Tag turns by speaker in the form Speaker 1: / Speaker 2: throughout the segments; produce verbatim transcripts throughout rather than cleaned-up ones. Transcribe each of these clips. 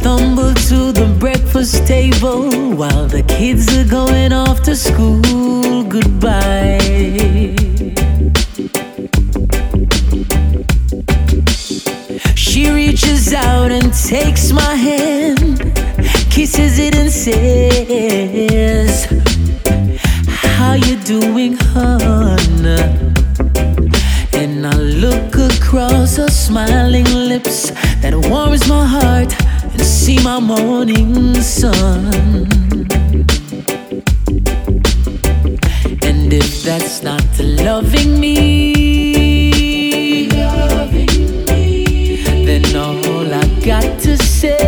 Speaker 1: stumble to the breakfast table while the kids are going off to school. Goodbye. She reaches out and takes my hand, kisses it and says, "How you doing, hon?" And I look across her smiling lips that warms my heart and see my morning sun. And if that's not loving me, loving me, then all I got to say,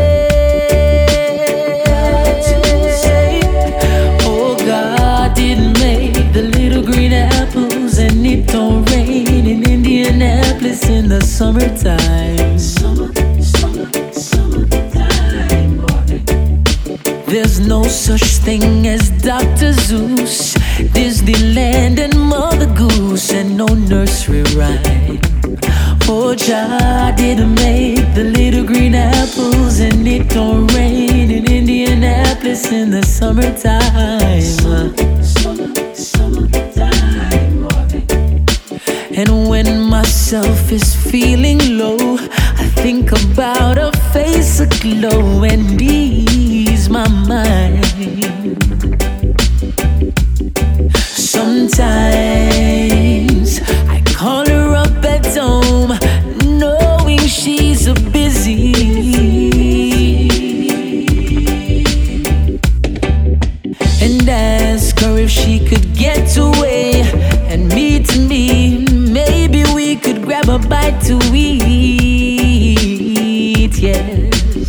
Speaker 1: oh, God didn't make the little green apples, and it don't rain in Indianapolis in the summertime. Summer, summer, summertime, boy. There's no such thing as Doctor Zeus, Disneyland and Mother Goose, and no nursery rhyme. Oh, Jah didn't make the little green apples, and it don't rain in Indianapolis in the summertime. Summer, summer, summertime, boy. And when myself is feeling low, I think about a face aglow and ease my mind. Sometimes I call her up at home, knowing she's a busy, and ask her if she could get away and meet me. Maybe we could grab a bite to eat, yes.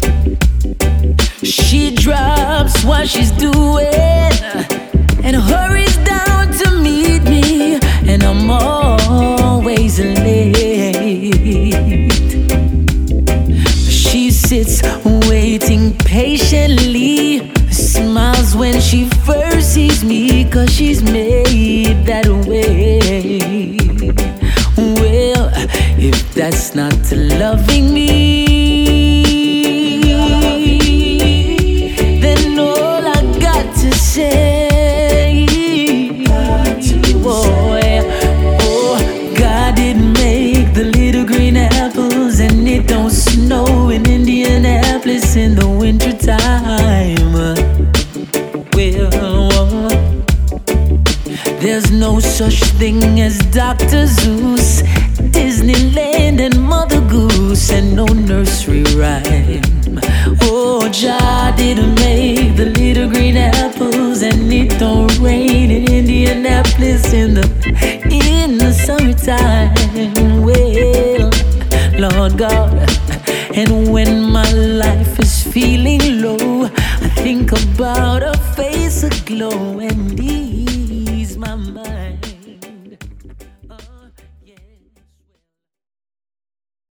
Speaker 1: She drops what she's doing and hurries down to meet me, and I'm always late. She sits waiting patiently, smiles when she first sees me, 'cause she's made that way. Well, if that's not loving me, then all I got to say, boy, oh, God didn't make the little green apples, and it don't snow in Indianapolis in the wintertime. Well, there's no such thing as Doctor Zeus, Disneyland and Mother Goose, and no nursery rhyme. Oh, Jah didn't make the little green apples, and it don't rain in Indianapolis in the in the summertime. Well, Lord God, and when my life is feeling low, I think about a face aglow and ease.